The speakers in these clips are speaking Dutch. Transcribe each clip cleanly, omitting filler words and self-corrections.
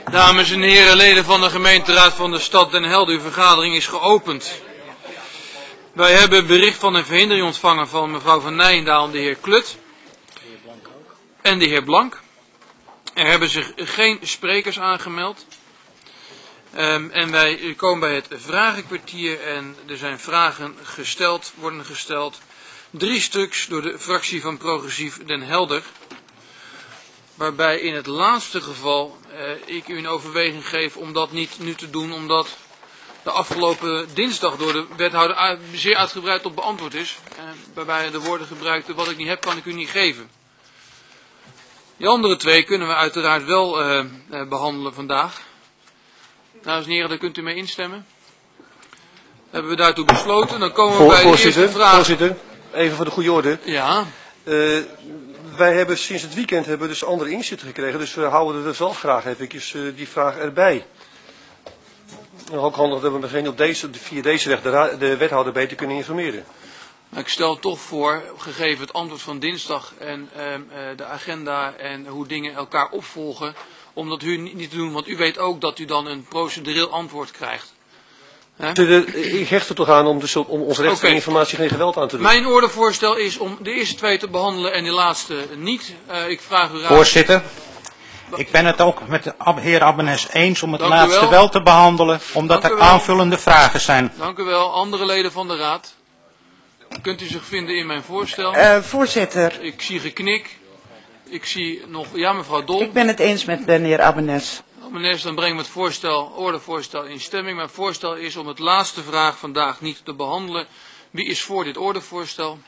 Dames en heren, leden van de gemeenteraad van de stad Den Helder, uw vergadering is geopend. Wij hebben bericht van een verhindering ontvangen van mevrouw Van Nijendaal en de heer Klut. En de heer Blank. Er hebben zich geen sprekers aangemeld. En wij komen bij het vragenkwartier en er zijn vragen worden gesteld. 3 stuks door de fractie van Progressief Den Helder. Waarbij in het laatste geval ik u een overweging geef om dat niet nu te doen, omdat de afgelopen dinsdag door de wethouder zeer uitgebreid op beantwoord is. Waarbij de woorden gebruikte, wat ik niet heb kan ik u niet geven. Die andere 2 kunnen we uiteraard wel behandelen vandaag. Dames en heren, daar kunt u mee instemmen. Hebben we daartoe besloten. Dan komen we bij de eerste vraag. Voorzitter, even voor de goede orde. Ja. Wij hebben sinds het weekend dus andere inzichten gekregen, dus we houden er zelf graag even die vraag erbij. Ook handig dat we misschien via deze weg de wethouder beter kunnen informeren. Ik stel toch voor, gegeven het antwoord van dinsdag en de agenda en hoe dingen elkaar opvolgen, om dat u niet te doen, want u weet ook dat u dan een procedureel antwoord krijgt. Ik hecht er toch aan om onze recht van informatie geen geweld aan te doen. Mijn ordevoorstel is om de eerste 2 te behandelen en de laatste niet. Ik vraag u raad. Voorzitter, ik ben het ook met de heer Abbenes eens om het laatste wel te behandelen, omdat er aanvullende vragen zijn. Dank u wel. Andere leden van de raad. Kunt u zich vinden in mijn voorstel? Voorzitter. Ik zie geknik. Ik zie nog... Ja, mevrouw Dol. Ik ben het eens met de heer Abbenes. Abbenes, dan brengen we het ordevoorstel in stemming. Mijn voorstel is om het laatste vraag vandaag niet te behandelen. Wie is voor dit ordevoorstel?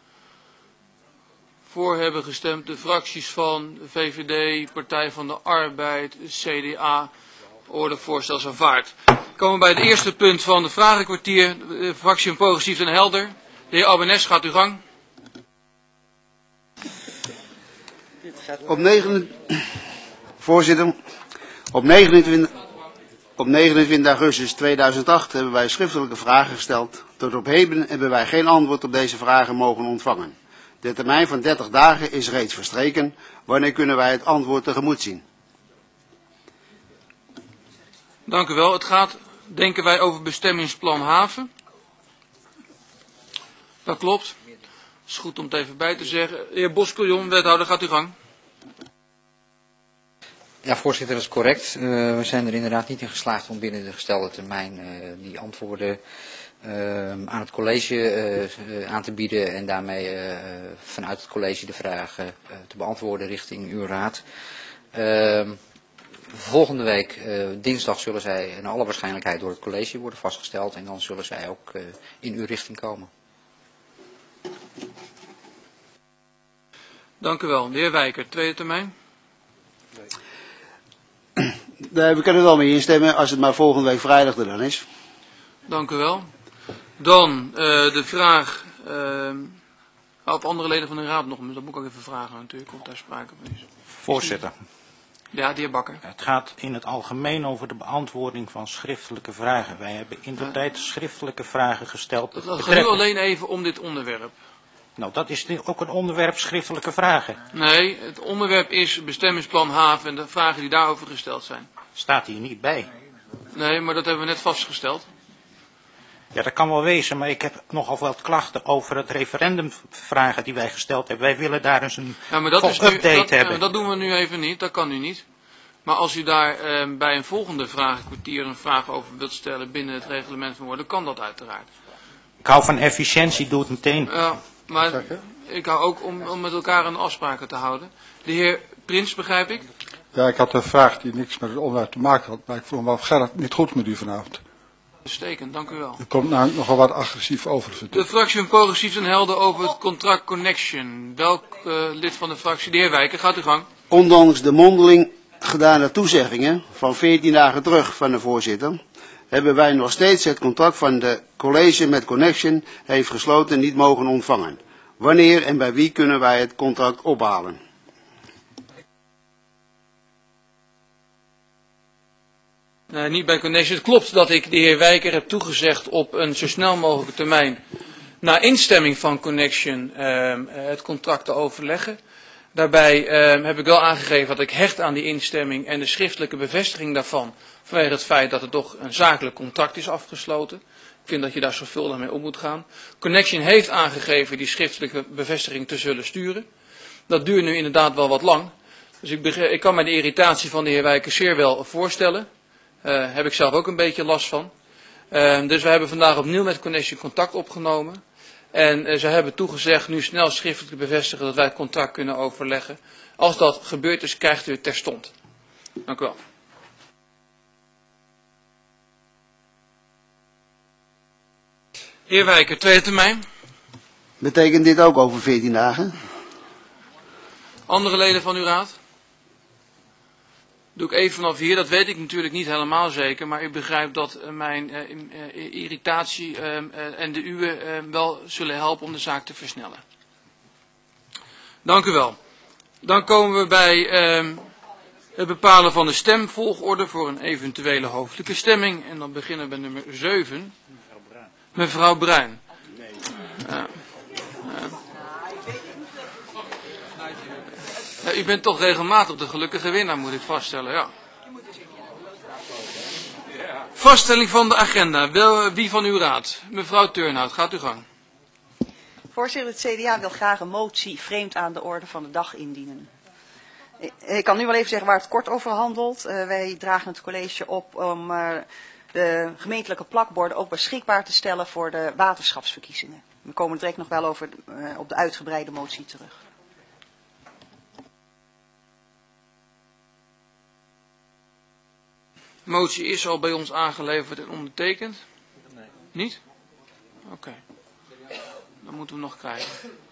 Voor hebben gestemd de fracties van VVD, Partij van de Arbeid, CDA. Ordevoorstel is aanvaard. We komen bij het eerste punt van het vragenkwartier. De fractie van Progressief Den Helder. De heer Abbenes, gaat uw gang. Voorzitter, op 29 augustus 2008 hebben wij schriftelijke vragen gesteld. Tot op heden hebben wij geen antwoord op deze vragen mogen ontvangen. De termijn van 30 dagen is reeds verstreken. Wanneer kunnen wij het antwoord tegemoet zien? Dank u wel. Het gaat, denken wij, over bestemmingsplan haven. Dat klopt. Het is goed om het even bij te zeggen. De heer Boskeljon, wethouder, gaat uw gang. Ja, voorzitter, dat is correct. We zijn er inderdaad niet in geslaagd om binnen de gestelde termijn die antwoorden aan het college aan te bieden en daarmee vanuit het college de vragen te beantwoorden richting uw raad. Volgende week, dinsdag, zullen zij in alle waarschijnlijkheid door het college worden vastgesteld en dan zullen zij ook in uw richting komen. Dank u wel. De heer Wijker, tweede termijn. We kunnen er wel mee instemmen als het maar volgende week vrijdag er dan is. Dank u wel. Dan de vraag of andere leden van de raad nog, dat moet ik ook even vragen natuurlijk, of daar sprake van is. Voorzitter. Ja, de heer Bakker. Het gaat in het algemeen over de beantwoording van schriftelijke vragen. Wij hebben inderdaad schriftelijke vragen gesteld. Het gaat nu alleen even om dit onderwerp. Nou, dat is ook een onderwerp schriftelijke vragen. Nee, het onderwerp is bestemmingsplan haven en de vragen die daarover gesteld zijn. Staat hier niet bij. Nee, maar dat hebben we net vastgesteld. Ja, dat kan wel wezen, maar ik heb nogal wat klachten over het referendumvragen die wij gesteld hebben. Wij willen daar eens een update hebben. Dat doen we nu even niet, dat kan u niet. Maar als u daar bij een volgende vragenkwartier een vraag over wilt stellen binnen het reglement van woorden, kan dat uiteraard. Ik hou van efficiëntie, doe het meteen. Ja, maar ik hou ook om met elkaar een afspraken te houden. De heer Prins, begrijp ik? Ja, ik had een vraag die niks met het onderwerp te maken had, maar ik vroeg me af, gaat het niet goed met u vanavond? Uitstekend, dank u wel. U komt namelijk nogal wat agressief over. De fractie van Progressief Den Helder over het contract Connection. Welk lid van de fractie? De heer Wijker, gaat uw gang. Ondanks de mondeling gedane toezeggingen van 14 dagen terug van de voorzitter, hebben wij nog steeds het contract van de college met Connection heeft gesloten niet mogen ontvangen. Wanneer en bij wie kunnen wij het contract ophalen? Nee, niet bij Connection. Het klopt dat ik de heer Wijker heb toegezegd op een zo snel mogelijke termijn, na instemming van Connection, het contract te overleggen. Daarbij heb ik wel aangegeven dat ik hecht aan die instemming en de schriftelijke bevestiging daarvan, vanwege het feit dat er toch een zakelijk contract is afgesloten. Ik vind dat je daar zorgvuldig mee om moet gaan. Connection heeft aangegeven die schriftelijke bevestiging te zullen sturen. Dat duurt nu inderdaad wel wat lang. Dus ik kan mij de irritatie van de heer Wijkers zeer wel voorstellen. Heb ik zelf ook een beetje last van. Dus we hebben vandaag opnieuw met Connection contact opgenomen. En ze hebben toegezegd nu snel schriftelijk te bevestigen dat wij het contract kunnen overleggen. Als dat gebeurd is, krijgt u het terstond. Dank u wel. Heer Wijker, tweede termijn. Betekent dit ook over 14 dagen? Andere leden van uw raad? Doe ik even vanaf hier, dat weet ik natuurlijk niet helemaal zeker, maar ik begrijp dat mijn irritatie en de uwe wel zullen helpen om de zaak te versnellen. Dank u wel. Dan komen we bij het bepalen van de stemvolgorde voor een eventuele hoofdelijke stemming. En dan beginnen we bij nummer 7. Mevrouw Bruin. Ja, u bent toch regelmatig de gelukkige winnaar, moet ik vaststellen, ja. Vaststelling van de agenda. Wie van uw raad? Mevrouw Turnhout, gaat uw gang. Voorzitter, het CDA wil graag een motie vreemd aan de orde van de dag indienen. Ik kan nu wel even zeggen waar het kort over handelt. Wij dragen het college op om de gemeentelijke plakborden ook beschikbaar te stellen voor de waterschapsverkiezingen. We komen direct nog wel over op de uitgebreide motie terug. De motie is al bij ons aangeleverd en ondertekend? Nee. Niet? Oké. Dan moeten we hem nog krijgen.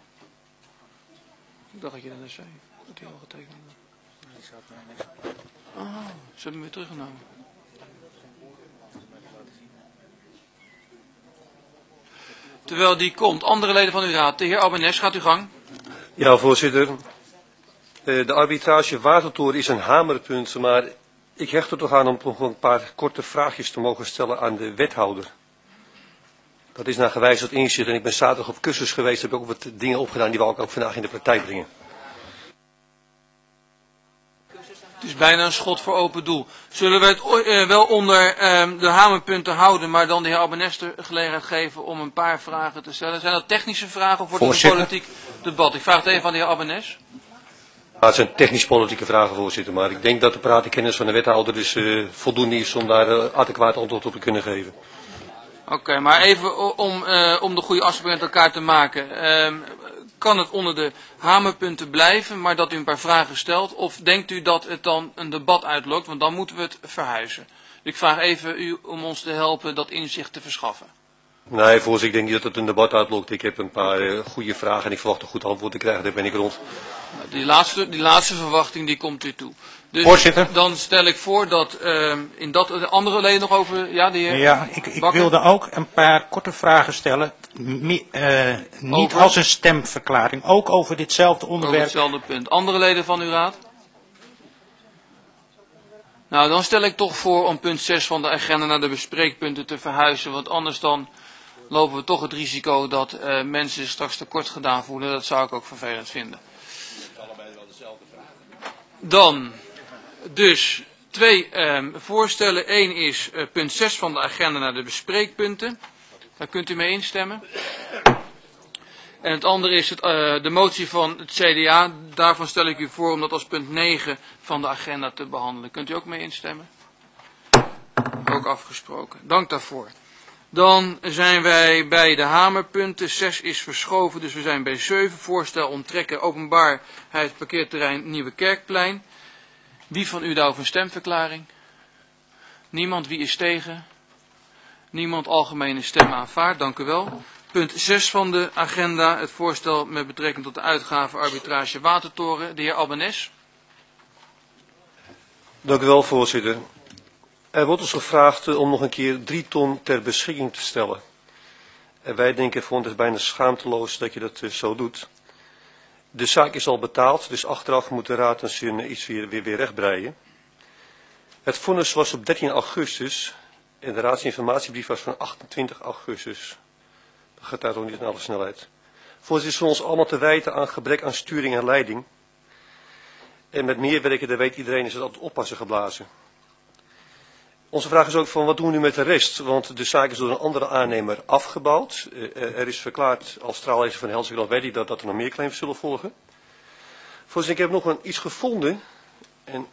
Ik dacht dat je dat net zei. Dat hij al getekend had. Oh, ze hebben hem weer teruggenomen. Terwijl die komt. Andere leden van uw raad. De heer Albanese, gaat uw gang. Ja, voorzitter. De arbitrage Watertoren is een hamerpunt, maar ik hecht er toch aan om nog een paar korte vraagjes te mogen stellen aan de wethouder. Dat is naar gewijzigd inzicht en ik ben zaterdag op cursus geweest, heb ook wat dingen opgedaan die we ook vandaag in de praktijk brengen. Het is bijna een schot voor open doel. Zullen we het wel onder de hamerpunten houden, maar dan de heer Albanese de gelegenheid geven om een paar vragen te stellen? Zijn dat technische vragen of wordt het een politiek debat? Ik vraag het even aan de heer Albanese. Het zijn technisch-politieke vragen, voorzitter, maar ik denk dat de pratenkennis van de wethouder dus voldoende is om daar adequaat antwoord op te kunnen geven. Oké, maar even om de goede afspraak met elkaar te maken. Kan het onder de hamerpunten blijven, maar dat u een paar vragen stelt? Of denkt u dat het dan een debat uitlokt, want dan moeten we het verhuizen. Ik vraag even u om ons te helpen dat inzicht te verschaffen. Nee, voorzitter, ik denk niet dat het een debat uitlokt. Ik heb een paar goede vragen en ik verwacht een goed antwoord te krijgen. Daar ben ik rond. Die laatste verwachting die komt u toe. Dus voorzitter. Dan stel ik voor dat in dat de andere leden nog over... Ja, de heer ja, ik wilde ook een paar korte vragen stellen. Niet als een stemverklaring, ook over ditzelfde onderwerp. Over hetzelfde punt. Andere leden van uw raad? Nou, dan stel ik toch voor om punt 6 van de agenda naar de bespreekpunten te verhuizen. Want anders dan lopen we toch het risico dat mensen zich straks tekort gedaan voelen. Dat zou ik ook vervelend vinden. Dan, dus, 2 voorstellen. 1 is punt 6 van de agenda naar de bespreekpunten. Daar kunt u mee instemmen. En het andere is de motie van het CDA. Daarvan stel ik u voor om dat als punt 9 van de agenda te behandelen. Kunt u ook mee instemmen? Ook afgesproken. Dank daarvoor. Dan zijn wij bij de hamerpunten. 6 is verschoven, dus we zijn bij 7. Voorstel onttrekken openbaarheid parkeerterrein Nieuwe Kerkplein. Wie van u daarover een stemverklaring? Niemand. Wie is tegen? Niemand. Algemene stem aanvaard. Dank u wel. Punt 6 van de agenda. Het voorstel met betrekking tot de uitgave arbitrage Watertoren. De heer Albanese. Dank u wel, voorzitter. Er wordt ons gevraagd om nog een keer 3 ton ter beschikking te stellen. En wij denken voor ons bijna schaamteloos dat je dat zo doet. De zaak is al betaald, dus achteraf moet de raad iets weer rechtbreien. Het vonnis was op 13 augustus en de raadsinformatiebrief was van 28 augustus. Dat gaat daar ook niet in alle snelheid. Voorzitter, het is voor ons allemaal te wijten aan gebrek aan sturing en leiding. En met meer werken, daar weet iedereen, is het altijd oppassen geblazen. Onze vraag is ook van, wat doen we nu met de rest? Want de zaak is door een andere aannemer afgebouwd. Er is verklaard, als straallezer van Helsinki weet ik dat er nog meer claims zullen volgen. Voorzitter, ik heb nog iets gevonden. En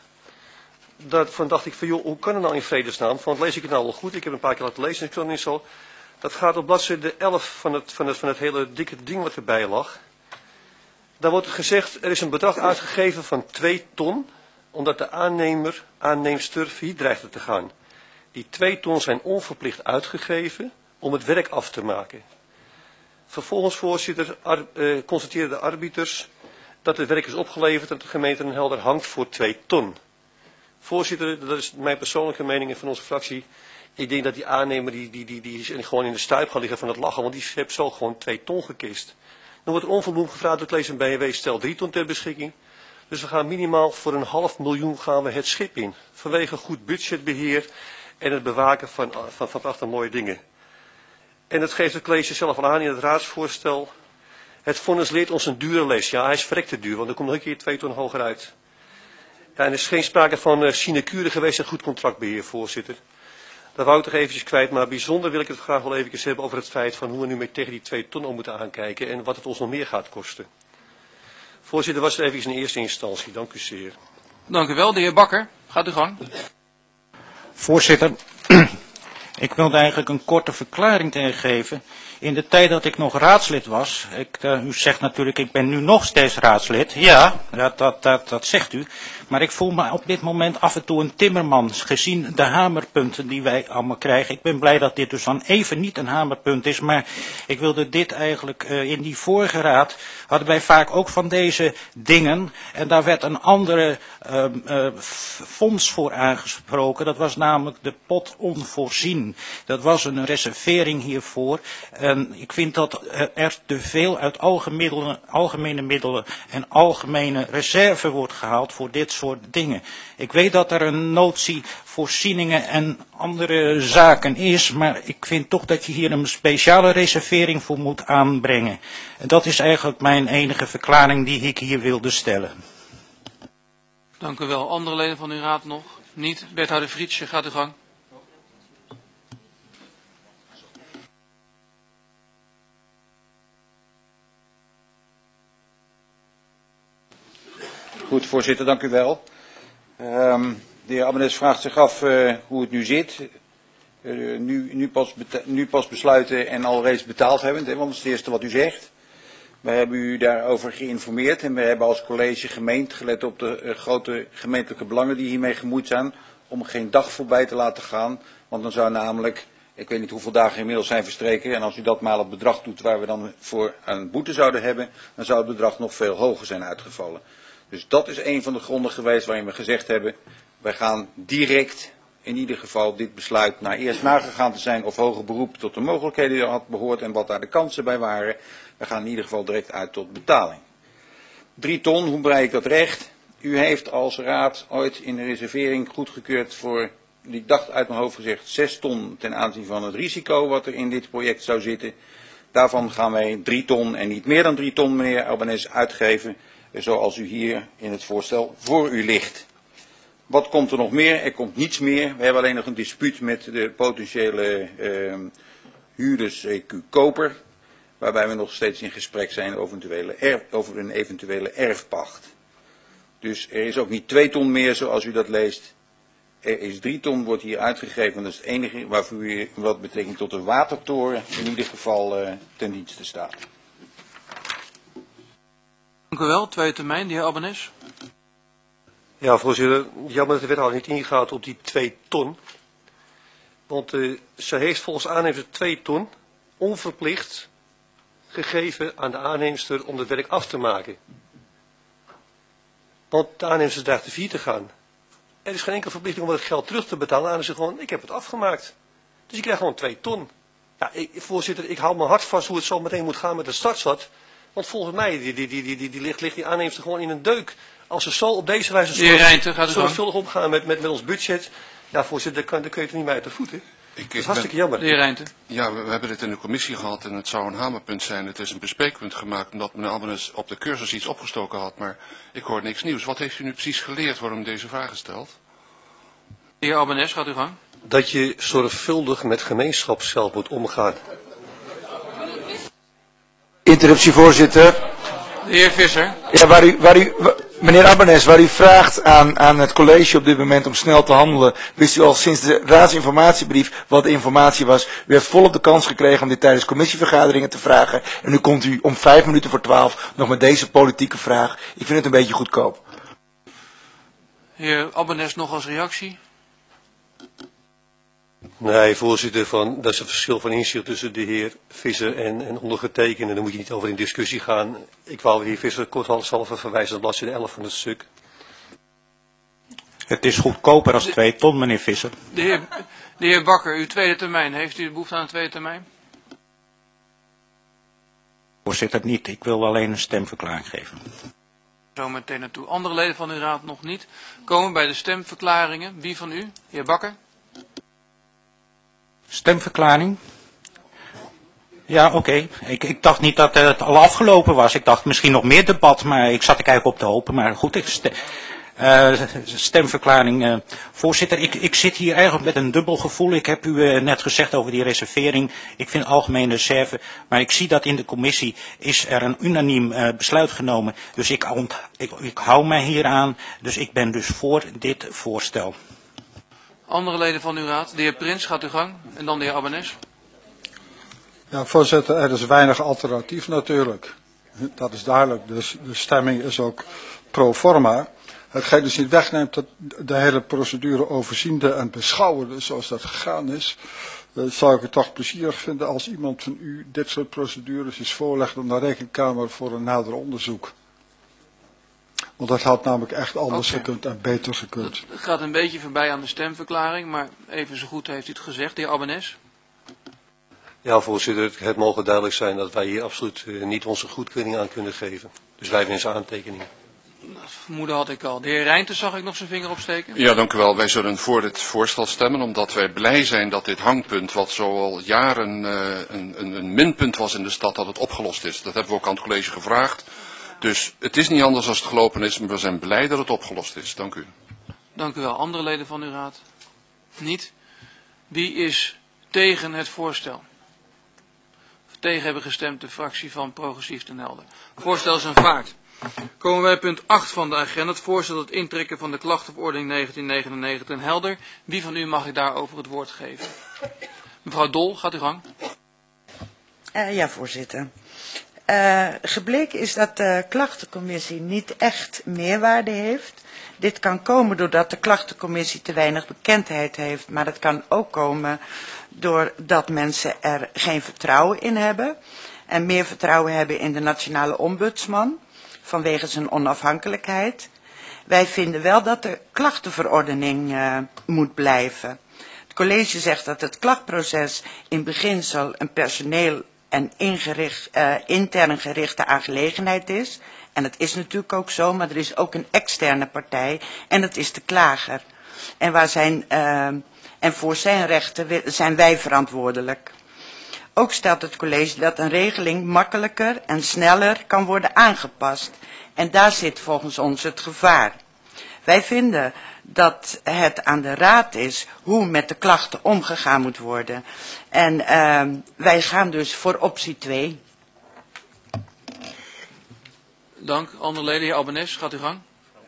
daarvan dacht ik van, joh, hoe kan het nou in vredesnaam? Want lees ik het nou wel goed? Ik heb een paar keer laten lezen en ik kan niet zo. Dat gaat op bladzijde 11 van het hele dikke ding wat erbij lag. Daar wordt gezegd, er is een bedrag uitgegeven van 2 ton, omdat de aanneemster failliet dreigde te gaan. Die 2 ton zijn onverplicht uitgegeven om het werk af te maken. Vervolgens, voorzitter, constateerden de arbiters dat het werk is opgeleverd en de gemeente Den Helder hangt voor 2 ton. Voorzitter, dat is mijn persoonlijke mening en van onze fractie. Ik denk dat die aannemer die is gewoon in de stuip gaan liggen van het lachen, want die heeft zo gewoon 2 ton gekist. Dan wordt er onvoldoende gevraagd door Klees en BNW, stel 3 ton ter beschikking. Dus we gaan minimaal voor $500.000 gaan we het schip in. Vanwege goed budgetbeheer en het bewaken van prachtig mooie dingen. En dat geeft het college zelf al aan in het raadsvoorstel. Het vonnis leert ons een dure les. Ja, hij is verrekte duur, want er komt nog een keer 2 ton hoger uit. Ja, en er is geen sprake van sinecure geweest en goed contractbeheer, voorzitter. Dat wou ik toch eventjes kwijt, maar bijzonder wil ik het graag wel eventjes hebben over het feit van hoe we nu mee tegen die 2 ton om moeten aankijken en wat het ons nog meer gaat kosten. Voorzitter, was het even in eerste instantie. Dank u zeer. Dank u wel, de heer Bakker. Gaat u gang. Voorzitter, ik wilde eigenlijk een korte verklaring geven. In de tijd dat ik nog raadslid was, u zegt natuurlijk, ik ben nu nog steeds raadslid. Ja, dat zegt u. Maar ik voel me op dit moment af en toe een timmerman, gezien de hamerpunten die wij allemaal krijgen. Ik ben blij dat dit dus dan even niet een hamerpunt is, maar ik wilde dit eigenlijk, in die vorige raad hadden wij vaak ook van deze dingen. En daar werd een andere fonds voor aangesproken, dat was namelijk de pot onvoorzien. Dat was een reservering hiervoor. En ik vind dat er te veel uit algemene middelen en algemene reserve wordt gehaald voor dit soort dingen. Ik weet dat er een notie voorzieningen en andere zaken is, maar ik vind toch dat je hier een speciale reservering voor moet aanbrengen. En dat is eigenlijk mijn enige verklaring die ik hier wilde stellen. Dank u wel. Andere leden van uw raad nog? Niet? Wethouder Frietsje, gaat u gang. Goed, voorzitter, dank u wel. De heer Abbenes vraagt zich af hoe het nu zit. Nu pas besluiten en al reeds betaald hebben, want dat is het eerste wat u zegt. We hebben u daarover geïnformeerd en we hebben als college gemeend, gelet op de grote gemeentelijke belangen die hiermee gemoeid zijn, om geen dag voorbij te laten gaan. Want dan zou namelijk, ik weet niet hoeveel dagen inmiddels zijn verstreken, en als u dat maal het bedrag doet waar we dan voor een boete zouden hebben, dan zou het bedrag nog veel hoger zijn uitgevallen. Dus dat is een van de gronden geweest waarin we gezegd hebben, wij gaan direct in ieder geval dit besluit na eerst nagegaan te zijn of hoger beroep tot de mogelijkheden die er had behoord en wat daar de kansen bij waren. We gaan in ieder geval direct uit tot betaling. 3 ton, hoe brei ik dat recht? U heeft als raad ooit in de reservering goedgekeurd voor, ik dacht uit mijn hoofd gezegd, 6 ton ten aanzien van het risico wat er in dit project zou zitten. Daarvan gaan wij 3 ton en niet meer dan 3 ton, meneer Albanese, uitgeven, zoals u hier in het voorstel voor u ligt. Wat komt er nog meer? Er komt niets meer. We hebben alleen nog een dispuut met de potentiële huurders koper, waarbij we nog steeds in gesprek zijn over een eventuele erfpacht. Dus er is ook niet 2 ton meer zoals u dat leest. Er is 3 ton, wordt hier uitgegeven. Dat is het enige waarvoor u wat betekent tot de watertoren in ieder geval ten dienste staat. Dank u wel. Tweede termijn, de heer Abbenes. Ja, voorzitter. Jammer dat de wethouder niet ingaat op die 2 ton. Want ze heeft volgens aannemer 2 ton onverplicht gegeven aan de aanneemster om het werk af te maken. Want de aanneemster dreigt te failliet te gaan. Er is geen enkele verplichting om het geld terug te betalen. Dan zegt gewoon, ik heb het afgemaakt. Dus ik krijg gewoon 2 ton. Ja, voorzitter, ik hou mijn hart vast hoe het zo meteen moet gaan met de startschot. Want volgens mij ligt die aanneemster gewoon in een deuk. Als ze zo op deze wijze zorgvuldig omgaan met ons budget. Ja, voorzitter, dan kun je het niet meer uit de voeten. Dat is hartstikke jammer. De heer Rijnte. Ja, we hebben dit in de commissie gehad en het zou een hamerpunt zijn. Het is een bespreekpunt gemaakt omdat meneer Abbenes op de cursus iets opgestoken had. Maar ik hoor niks nieuws. Wat heeft u nu precies geleerd waarom u deze vraag stelt? De heer Abbenes, gaat u gang. Dat je zorgvuldig met gemeenschapsgeld moet omgaan. Interruptie, voorzitter. De heer Visser. Ja, meneer Abbenes, waar u vraagt aan het college op dit moment om snel te handelen, wist u al sinds de raadsinformatiebrief wat de informatie was. U heeft volop de kans gekregen om dit tijdens commissievergaderingen te vragen. En nu komt u om 11:05 nog met deze politieke vraag. Ik vind het een beetje goedkoop. Heer Abbenes, nog als reactie? Nee, voorzitter, dat is een verschil van inzicht tussen de heer Visser en ondergetekende. Daar moet je niet over in discussie gaan. Ik wou de heer Visser korthalve verwijzen naar bladzijde 11 van het stuk. Het is goedkoper als 2 ton, meneer Visser. De heer Bakker, uw tweede termijn. Heeft u de behoefte aan een tweede termijn? Voorzitter, niet. Ik wil alleen een stemverklaring geven. Zo meteen naartoe. Andere leden van uw raad nog niet. Komen bij de stemverklaringen. Wie van u? Heer Bakker? Stemverklaring? Ja, oké. Ik dacht niet dat het al afgelopen was. Ik dacht misschien nog meer debat, maar ik zat er eigenlijk op te hopen. Maar goed, stemverklaring. Voorzitter, ik zit hier eigenlijk met een dubbel gevoel. Ik heb u net gezegd over die reservering. Ik vind algemene reserve. Maar ik zie dat in de commissie is er een unaniem besluit genomen. Dus ik hou mij hier aan. Dus ik ben dus voor dit voorstel. Andere leden van uw raad. De heer Prins, gaat uw gang. En dan de heer Abbenes. Ja, voorzitter, er is weinig alternatief natuurlijk. Dat is duidelijk. Dus de stemming is ook pro forma. Hetgeen dus niet wegneemt dat de hele procedure overziende en beschouwende zoals dat gegaan is. Zou ik het toch plezierig vinden als iemand van u dit soort procedures is voorlegt aan de Rekenkamer voor een nader onderzoek. Want dat had namelijk echt anders gekund en beter gekund. Het gaat een beetje voorbij aan de stemverklaring, maar even zo goed heeft u het gezegd. De heer Abbenes. Ja, voorzitter, het mogen duidelijk zijn dat wij hier absoluut niet onze goedkeuring aan kunnen geven. Dus wij wensen aantekeningen. Dat vermoeden had ik al. De heer Rijnte zag ik nog zijn vinger opsteken. Ja, dank u wel. Wij zullen voor dit voorstel stemmen omdat wij blij zijn dat dit hangpunt, wat zo al jaren een minpunt was in de stad, dat het opgelost is. Dat hebben we ook aan het college gevraagd. Dus het is niet anders als het gelopen is, maar we zijn blij dat het opgelost is. Dank u. Dank u wel. Andere leden van uw raad? Niet. Wie is tegen het voorstel? Tegen hebben gestemd de fractie van Progressief Den Helder. Het voorstel is aanvaard. Komen wij bij punt 8 van de agenda. Het voorstel het intrekken van de klachtenverordening 1999 Den Helder. Wie van u mag ik daarover het woord geven? Mevrouw Dol, gaat u gang. Ja, voorzitter. Gebleken is dat de klachtencommissie niet echt meerwaarde heeft. Dit kan komen doordat de klachtencommissie te weinig bekendheid heeft, maar het kan ook komen doordat mensen er geen vertrouwen in hebben en meer vertrouwen hebben in de nationale ombudsman vanwege zijn onafhankelijkheid. Wij vinden wel dat de klachtenverordening moet blijven. Het college zegt dat het klachtproces in beginsel een personeel en intern gerichte aangelegenheid is. En dat is natuurlijk ook zo, maar er is ook een externe partij en dat is de klager. En voor zijn rechten zijn wij verantwoordelijk. Ook stelt het college dat een regeling makkelijker en sneller kan worden aangepast. En daar zit volgens ons het gevaar. Wij vinden dat het aan de raad is hoe met de klachten omgegaan moet worden. En wij gaan dus voor optie 2. Dank. Andere leden, heer Abbenes, gaat u gang.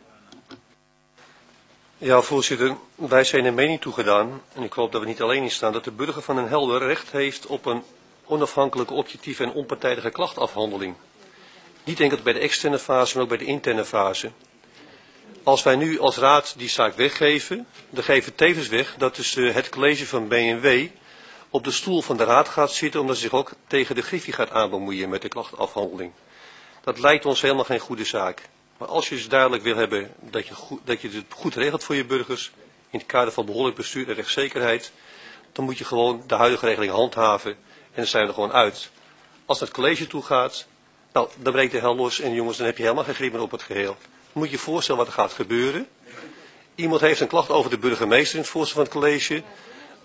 Ja, voorzitter, wij zijn een mening toegedaan, en ik hoop dat we niet alleen in staan, dat de burger van Den Helder recht heeft op een onafhankelijke, objectieve en onpartijdige klachtafhandeling. Niet enkel bij de externe fase, maar ook bij de interne fase. Als wij nu als raad die zaak weggeven, dan geven we tevens weg dat dus het college van B&W op de stoel van de raad gaat zitten, omdat ze zich ook tegen de Griffie gaat aanbemoeien met de klachtafhandeling. Dat lijkt ons helemaal geen goede zaak. Maar als je dus duidelijk wil hebben dat je het goed regelt voor je burgers, in het kader van behoorlijk bestuur en rechtszekerheid, dan moet je gewoon de huidige regeling handhaven en dan zijn we er gewoon uit. Als het college toe gaat, nou, dan breekt de hel los en jongens, dan heb je helemaal geen grip meer op het geheel. Dan moet je je voorstellen wat er gaat gebeuren. Iemand heeft een klacht over de burgemeester in het voorstel van het college.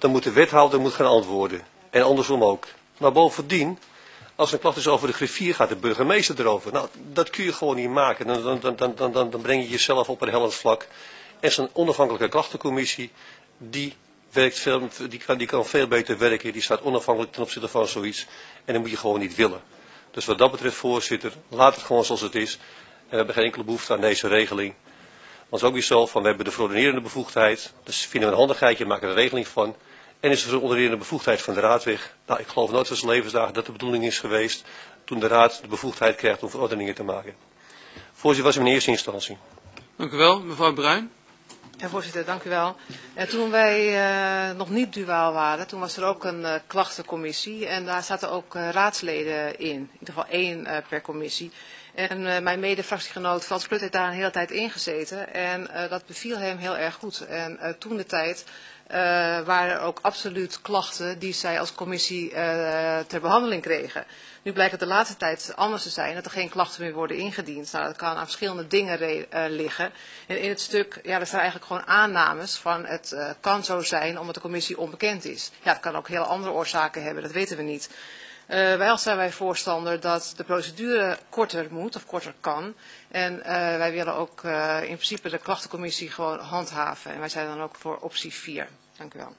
dan moet de wethouder gaan antwoorden. En andersom ook. Maar bovendien, als een klacht is over de griffier, gaat de burgemeester erover. Nou, dat kun je gewoon niet maken. Dan breng je jezelf op een hellend vlak. En zo'n onafhankelijke klachtencommissie, die kan veel beter werken. Die staat onafhankelijk ten opzichte van zoiets. En dat moet je gewoon niet willen. Dus wat dat betreft, voorzitter, laat het gewoon zoals het is. En we hebben geen enkele behoefte aan deze regeling. Want het is ook weer zo van, we hebben de verordenerende bevoegdheid. Dus vinden we een handigheidje, maken er een regeling van. En is de verordenerende bevoegdheid van de raad weg. Nou, ik geloof nooit van zijn levensdagen dat de bedoeling is geweest toen de raad de bevoegdheid krijgt om verordeningen te maken. Voorzitter, was in eerste instantie. Dank u wel, mevrouw Bruin. Ja, voorzitter, dank u wel. Toen wij nog niet duaal waren, toen was er ook een klachtencommissie en daar zaten ook raadsleden in. In ieder geval 1 per commissie. En mijn mede-fractiegenoot Frans Plut heeft daar een hele tijd in gezeten en dat beviel hem heel erg goed. En toen de tijd waren er ook absoluut klachten die zij als commissie ter behandeling kregen. Nu blijkt het de laatste tijd anders te zijn, dat er geen klachten meer worden ingediend. Nou, dat kan aan verschillende dingen liggen. En in het stuk, ja, er staan eigenlijk gewoon aannames van het kan zo zijn omdat de commissie onbekend is. Ja, het kan ook hele andere oorzaken hebben, dat weten we niet. Wel zijn wij voorstander dat de procedure korter moet of korter kan. En wij willen ook in principe de klachtencommissie gewoon handhaven. En wij zijn dan ook voor optie 4. Dank u wel.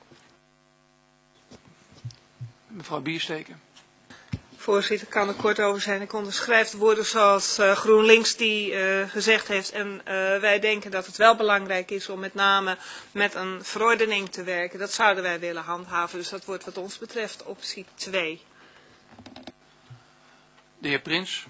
Mevrouw Biersteken. Voorzitter, ik kan er kort over zijn. Ik onderschrijf de woorden zoals GroenLinks die gezegd heeft. En wij denken dat het wel belangrijk is om met name met een verordening te werken. Dat zouden wij willen handhaven. Dus dat wordt wat ons betreft optie 2. De heer Prins.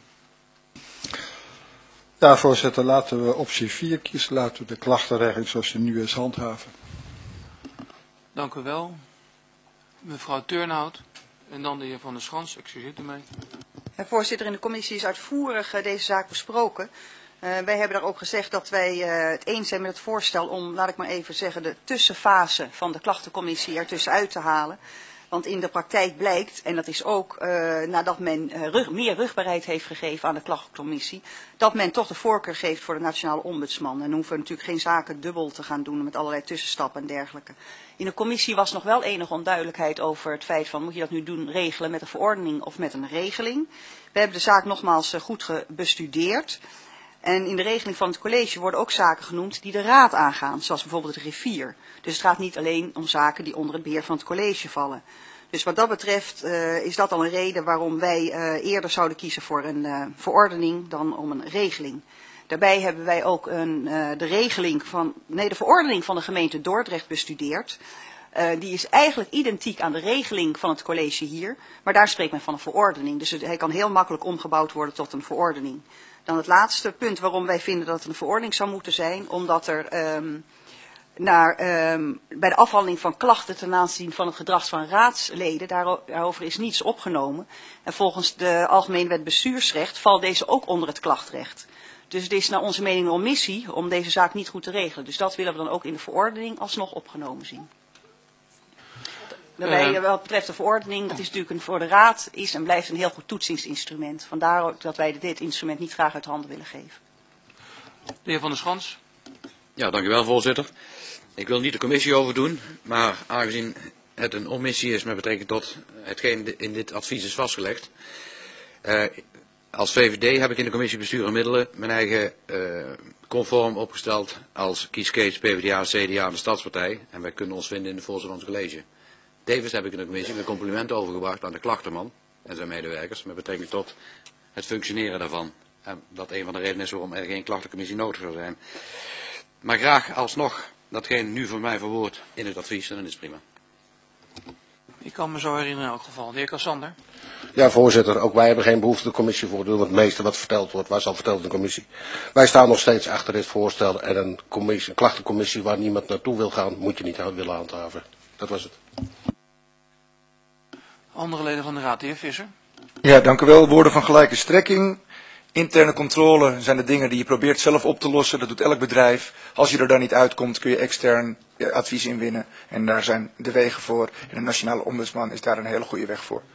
Ja, voorzitter, laten we optie 4 kiezen. Laten we de klachtenregeling zoals die nu is handhaven. Dank u wel. Mevrouw Turnhout. En dan de heer Van der Schans, excuseert u mij. Voorzitter, in de commissie is uitvoerig deze zaak besproken. Wij hebben daar ook gezegd dat wij het eens zijn met het voorstel om, laat ik maar even zeggen, de tussenfase van de klachtencommissie ertussenuit te halen. Want in de praktijk blijkt, en dat is ook nadat men meer rugbaarheid heeft gegeven aan de klachtencommissie, dat men toch de voorkeur geeft voor de nationale ombudsman. En dan hoeven we natuurlijk geen zaken dubbel te gaan doen met allerlei tussenstappen en dergelijke. In de commissie was nog wel enige onduidelijkheid over het feit van moet je dat nu doen regelen met een verordening of met een regeling. We hebben de zaak nogmaals goed bestudeerd. En in de regeling van het college worden ook zaken genoemd die de raad aangaan, zoals bijvoorbeeld de griffier. Dus het gaat niet alleen om zaken die onder het beheer van het college vallen. Dus wat dat betreft is dat al een reden waarom wij eerder zouden kiezen voor een verordening dan om een regeling. Daarbij hebben wij ook de verordening van de gemeente Dordrecht bestudeerd. Die is eigenlijk identiek aan de regeling van het college hier, maar daar spreekt men van een verordening. Dus hij kan heel makkelijk omgebouwd worden tot een verordening. Dan het laatste punt waarom wij vinden dat het een verordening zou moeten zijn, omdat er bij de afhandeling van klachten ten aanzien van het gedrag van raadsleden, daarover is niets opgenomen. En volgens de Algemene Wet Bestuursrecht valt deze ook onder het klachtrecht. Dus het is naar onze mening een omissie om deze zaak niet goed te regelen. Dus dat willen we dan ook in de verordening alsnog opgenomen zien. Daarbij, wat betreft de verordening, dat is natuurlijk voor de raad is en blijft een heel goed toetsingsinstrument. Vandaar ook dat wij dit instrument niet graag uit handen willen geven. De heer Van der Schans. Ja, dank u wel, voorzitter. Ik wil niet de commissie overdoen, maar aangezien het een omissie is met betrekking tot hetgeen in dit advies is vastgelegd. Als VVD heb ik in de commissie bestuur en middelen mijn eigen conform opgesteld als kiescase PvdA, CDA en de Stadspartij. En wij kunnen ons vinden in de voorzitter van ons college. Tevens heb ik in de commissie een compliment overgebracht aan de klachtenman en zijn medewerkers met betrekking tot het functioneren daarvan. En dat een van de redenen is waarom er geen klachtencommissie nodig zou zijn. Maar graag alsnog datgene nu voor mij verwoord in het advies en dan is het prima. Ik kan me zo herinneren in elk geval. De heer Cassander. Ja, voorzitter. Ook wij hebben geen behoefte de commissie voor te doen. Want het meeste wat verteld wordt, was al verteld in de commissie. Wij staan nog steeds achter dit voorstel. En een klachtencommissie waar niemand naartoe wil gaan, moet je niet willen handhaven. Dat was het. Andere leden van de raad, de heer Visser. Ja, dank u wel. Woorden van gelijke strekking. Interne controle zijn de dingen die je probeert zelf op te lossen. Dat doet elk bedrijf. Als je er dan niet uitkomt, kun je extern advies inwinnen. En daar zijn de wegen voor. En de nationale ombudsman is daar een hele goede weg voor.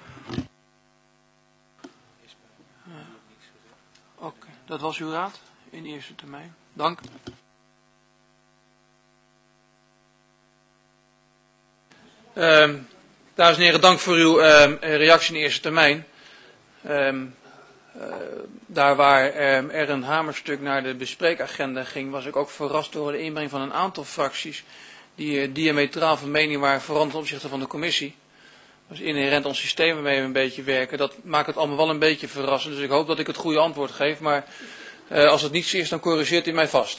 Oké, dat was uw raad in eerste termijn. Dank. Dames en heren, dank voor uw reactie in de eerste termijn. Daar waar er een hamerstuk naar de bespreekagenda ging, was ik ook verrast door de inbreng van een aantal fracties die diametraal van mening waren veranderd ten opzichte van de commissie. Dat is inherent ons systeem waarmee we een beetje werken. Dat maakt het allemaal wel een beetje verrassend. Dus ik hoop dat ik het goede antwoord geef. Maar als het niet zo is, dan corrigeert u mij vast.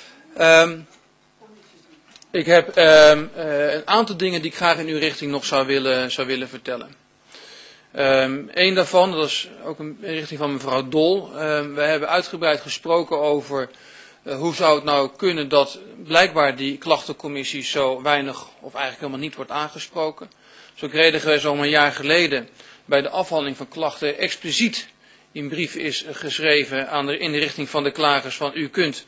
Ik heb een aantal dingen die ik graag in uw richting nog zou willen vertellen. Eén daarvan, dat is ook een richting van mevrouw Dol. We hebben uitgebreid gesproken over hoe zou het nou kunnen dat blijkbaar die klachtencommissie zo weinig of eigenlijk helemaal niet wordt aangesproken. Zo kregen wij zo'n een jaar geleden bij de afhandeling van klachten expliciet in brief is geschreven in de richting van de klagers van u kunt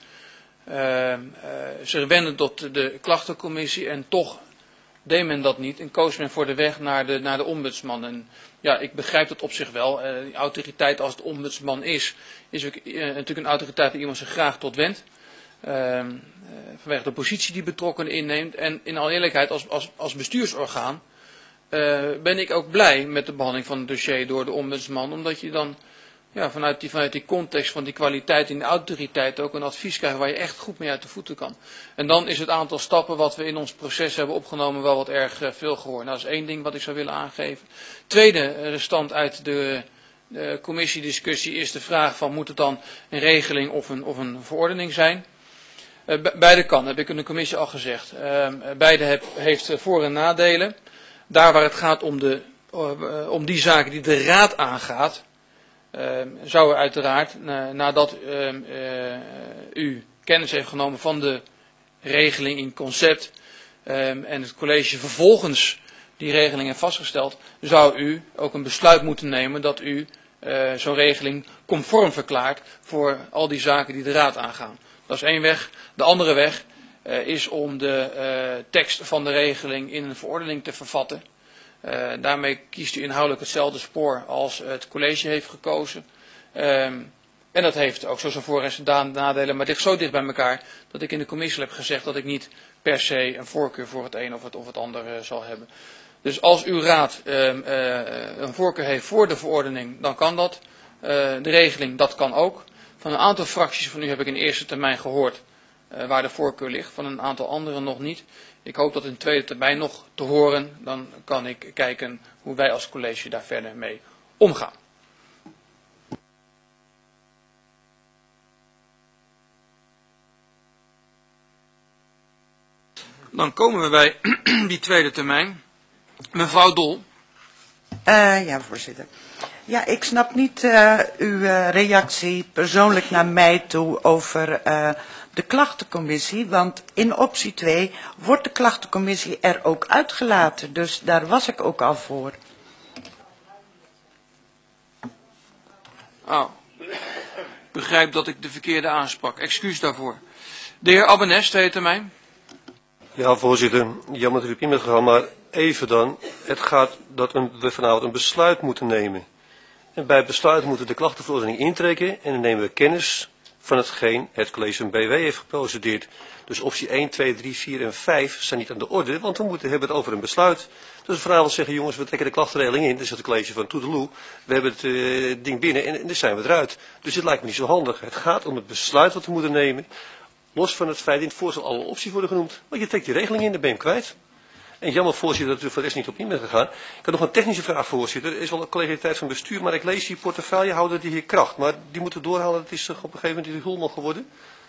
zich wenden tot de klachtencommissie en toch deed men dat niet en koos men voor de weg naar de ombudsman. En ja, ik begrijp dat op zich wel. Die autoriteit als het ombudsman is ook, natuurlijk een autoriteit waar iemand zich graag tot wendt. Vanwege de positie die betrokkenen inneemt. En in alle eerlijkheid als bestuursorgaan ben ik ook blij met de behandeling van het dossier door de ombudsman. Omdat je dan vanuit die context van die kwaliteit in de autoriteit ook een advies krijgt waar je echt goed mee uit de voeten kan. En dan is het aantal stappen wat we in ons proces hebben opgenomen wel wat erg veel geworden. Nou, dat is één ding wat ik zou willen aangeven. Tweede restant uit de commissiediscussie is de vraag van moet het dan een regeling of een verordening zijn. Beide kan, heb ik in de commissie al gezegd. Beide heeft voor- en nadelen. Daar waar het gaat om die zaken die de raad aangaat, zou er uiteraard, nadat u kennis heeft genomen van de regeling in concept en het college vervolgens die regeling heeft vastgesteld, zou u ook een besluit moeten nemen dat u zo'n regeling conform verklaart voor al die zaken die de raad aangaan. Dat is één weg. De andere weg is om de tekst van de regeling in een verordening te vervatten. Daarmee kiest u inhoudelijk hetzelfde spoor als het college heeft gekozen. En dat heeft ook zo zijn voor- en nadelen, maar ligt zo dicht bij elkaar dat ik in de commissie heb gezegd dat ik niet per se een voorkeur voor het een of het ander zal hebben. Dus als uw raad een voorkeur heeft voor de verordening, dan kan dat. De regeling, dat kan ook. Van een aantal fracties van u heb ik in eerste termijn gehoord waar de voorkeur ligt, van een aantal anderen nog niet. Ik hoop dat in tweede termijn nog te horen, dan kan ik kijken hoe wij als college daar verder mee omgaan. Dan komen we bij die tweede termijn. Mevrouw Dol. Ja, voorzitter. Ja, ik snap niet uw reactie persoonlijk naar mij toe over de klachtencommissie. Want in optie 2 wordt de klachtencommissie er ook uitgelaten. Dus daar was ik ook al voor. Oh, ik begrijp dat ik de verkeerde aansprak. Excuus daarvoor. De heer Abbenes, tweede termijn. Ja, voorzitter. Jammer dat u op bent gegaan, maar even dan. Het gaat dat we vanavond een besluit moeten nemen. En bij het besluit moeten we de klachtenverordening intrekken en dan nemen we kennis van hetgeen het college van BW heeft geprocedeerd. Dus optie 1, 2, 3, 4 en 5 zijn niet aan de orde, want we hebben het over een besluit. Dus vanavond zeggen jongens, we trekken de klachtenregeling in. Dan zegt het college van toedeloe, we hebben het ding binnen en dan zijn we eruit. Dus dit lijkt me niet zo handig. Het gaat om het besluit wat we moeten nemen. Los van het feit in het voorstel alle opties worden genoemd. Want je trekt die regeling in, dan ben je hem kwijt. En jammer voorzitter dat u voor de rest niet op in bent gegaan. Ik had nog een technische vraag voorzitter. Er is wel een collegialiteit van bestuur, maar ik lees die portefeuillehouder die heer Kracht. Maar die moeten doorhalen, dat is toch op een gegeven moment die Hulman geworden?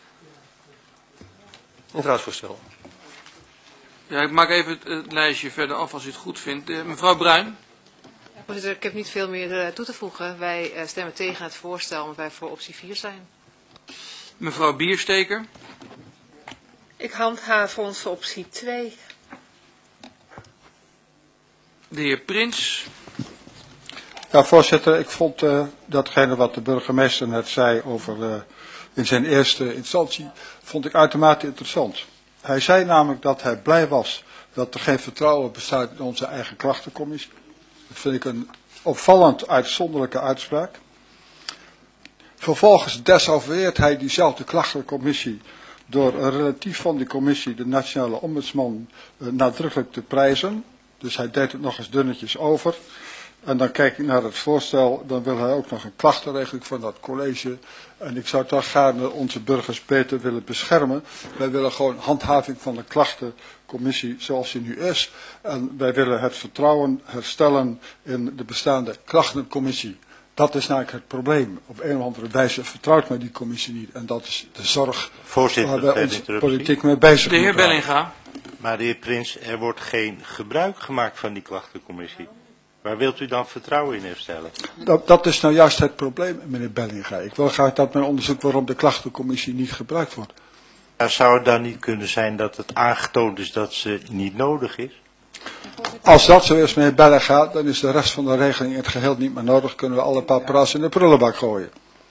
Een raadsvoorstel. Ja, ik maak even het lijstje verder af als u het goed vindt. Mevrouw Bruin. Voorzitter, ik heb niet veel meer toe te voegen. Wij stemmen tegen het voorstel omdat wij voor optie 4 zijn. Mevrouw Biersteker. Ik handhaaf onze optie 2. De heer Prins. Ja, voorzitter, ik vond datgene wat de burgemeester net zei over in zijn eerste instantie, vond ik uitermate interessant. Hij zei namelijk dat hij blij was dat er geen vertrouwen bestaat in onze eigen klachtencommissie. Dat vind ik een opvallend uitzonderlijke uitspraak. Vervolgens desavoueert hij diezelfde klachtencommissie door een relatief van die commissie, de nationale ombudsman, nadrukkelijk te prijzen. Dus hij deed het nog eens dunnetjes over. En dan kijk ik naar het voorstel, dan wil hij ook nog een klachtenregeling van dat college. En ik zou toch gaarne onze burgers beter willen beschermen. Wij willen gewoon handhaving van de klachtencommissie zoals die nu is. En wij willen het vertrouwen herstellen in de bestaande klachtencommissie. Dat is namelijk het probleem. Op een of andere wijze vertrouwt men die commissie niet. En dat is de zorg waar wij ons politiek mee bezig De heer moeten houden. Bellinga. Maar de heer Prins, er wordt geen gebruik gemaakt van die klachtencommissie. Waar wilt u dan vertrouwen in herstellen? Dat is nou juist het probleem, meneer Bellinga. Ik wil graag dat men onderzoekt waarom de klachtencommissie niet gebruikt wordt. Maar zou het dan niet kunnen zijn dat het aangetoond is dat ze niet nodig is? Als dat zo is, meneer Bellinga, dan is de rest van de regeling in het geheel niet meer nodig. Kunnen we alle paparazzen in de prullenbak gooien.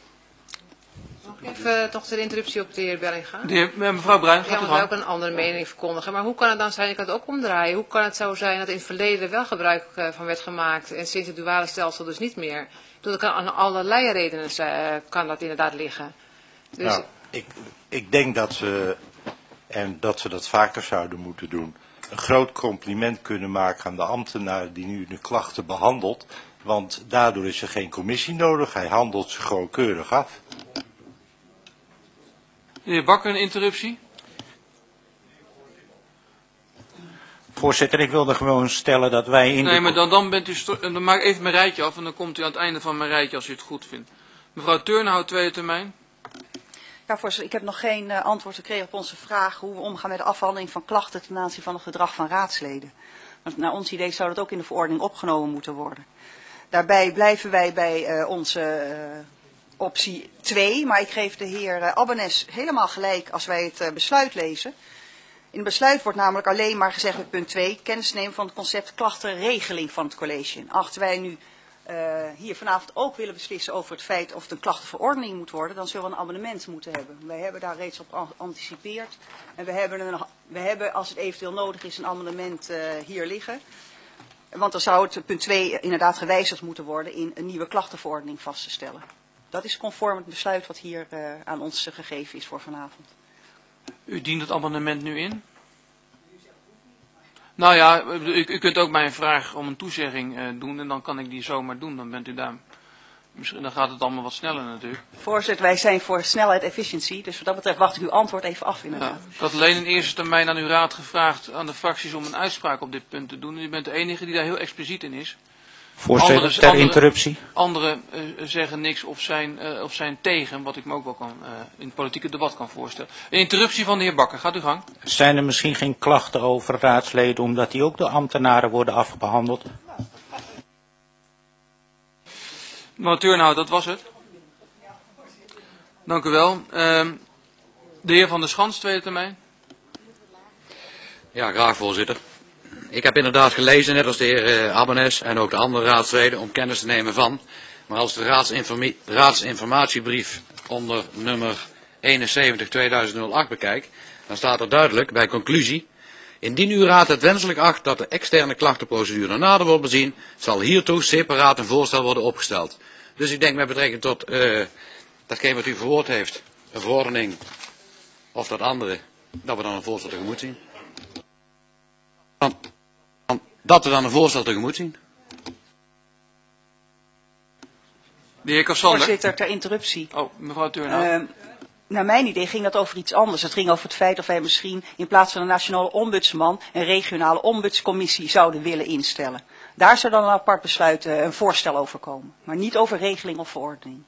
Even toch de interruptie op de heer Bellinga. Mevrouw Bruin, Ja, gaat u want wij gang. ook een andere mening verkondigen. Maar hoe kan het dan zijn, ik kan het ook omdraaien, hoe kan het zo zijn dat in het verleden wel gebruik van werd gemaakt en sinds het duale stelsel dus niet meer? Dat kan aan allerlei redenen kan dat inderdaad liggen. Dus Nou, ik denk dat we, en dat we dat vaker zouden moeten doen, een groot compliment kunnen maken aan de ambtenaar die nu de klachten behandelt. Want daardoor is er geen commissie nodig, hij handelt ze gewoon keurig af. De heer Bakker, een interruptie. Voorzitter, ik wilde gewoon stellen dat wij in Nee, maar dan bent u... Dan maak ik even mijn rijtje af en dan komt u aan het einde van mijn rijtje als u het goed vindt. Mevrouw Turnhout, tweede termijn. Ja, voorzitter, ik heb nog geen antwoord gekregen op onze vraag hoe we omgaan met de afhandeling van klachten ten aanzien van het gedrag van raadsleden. Want naar ons idee zou dat ook in de verordening opgenomen moeten worden. Daarbij blijven wij bij onze optie 2, maar ik geef de heer Abbenes helemaal gelijk als wij het besluit lezen. In het besluit wordt namelijk alleen maar gezegd bij punt 2, kennis nemen van het concept klachtenregeling van het college. En achter wij nu hier vanavond ook willen beslissen over het feit of het een klachtenverordening moet worden, dan zullen we een abonnement moeten hebben. Wij hebben daar reeds op geanticipeerd en we hebben als het eventueel nodig is een amendement hier liggen. Want dan zou het punt 2 inderdaad gewijzigd moeten worden in een nieuwe klachtenverordening vast te stellen. Dat is conform het besluit wat hier aan ons gegeven is voor vanavond. U dient het amendement nu in? Nou ja, u kunt ook mijn vraag om een toezegging doen en dan kan ik die zomaar doen. Dan bent u daar. Misschien dan gaat het allemaal wat sneller natuurlijk. Voorzitter, wij zijn voor snelheid en efficiëntie, dus wat dat betreft wacht ik uw antwoord even af inderdaad. Ja, ik had alleen in eerste termijn aan uw raad gevraagd aan de fracties om een uitspraak op dit punt te doen. En u bent de enige die daar heel expliciet in is. Voorzitter, ter interruptie. Anderen zeggen niks of zijn tegen, wat ik me ook wel in het politieke debat kan voorstellen. Een interruptie van de heer Bakker, gaat u gang. Zijn er misschien geen klachten over raadsleden omdat die ook door ambtenaren worden afbehandeld? Mevrouw Turnhout, dat was het. Dank u wel. De heer Van der Schans, tweede termijn. Ja, graag voorzitter. Ik heb inderdaad gelezen, net als de heer Abbenes en ook de andere raadsleden, om kennis te nemen van. Maar als de raadsinformatiebrief onder nummer 71/2008 bekijkt, dan staat er duidelijk bij conclusie: indien uw raad het wenselijk acht dat de externe klachtenprocedure nader wordt bezien, zal hiertoe separaat een voorstel worden opgesteld. Dus ik denk met betrekking tot datgene wat u verwoord heeft, een verordening of dat andere, dat we dan een voorstel tegemoet zien. Dat we dan een voorstel tegemoet zien. De heer Cassander. Voorzitter, ter interruptie. Oh, mevrouw Turnhout. Naar mijn idee ging dat over iets anders. Het ging over het feit of wij misschien in plaats van een nationale ombudsman een regionale ombudscommissie zouden willen instellen. Daar zou dan een apart besluit, een voorstel over komen. Maar niet over regeling of verordening.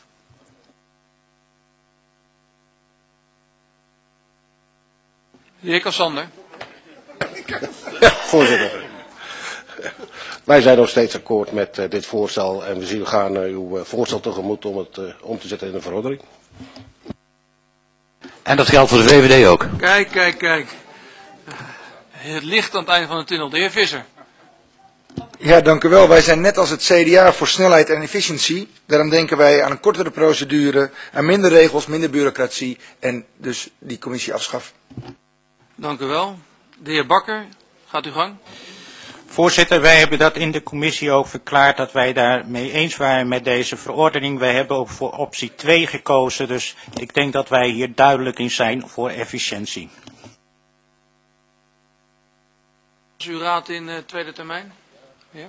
De heer Cassander. Ja, voorzitter. Wij zijn nog steeds akkoord met dit voorstel en we gaan uw voorstel tegemoet om het om te zetten in een verordening. En dat geldt voor de VVD ook. Kijk. Het licht aan het einde van de tunnel. De heer Visser. Ja, dank u wel. Wij zijn net als het CDA voor snelheid en efficiëntie. Daarom denken wij aan een kortere procedure, aan minder regels, minder bureaucratie en dus die commissie afschaffen. Dank u wel. De heer Bakker, gaat u gang. Voorzitter, wij hebben dat in de commissie ook verklaard dat wij daarmee eens waren met deze verordening. Wij hebben ook voor optie 2 gekozen, dus ik denk dat wij hier duidelijk in zijn voor efficiëntie. Is uw raad in tweede termijn? Ja.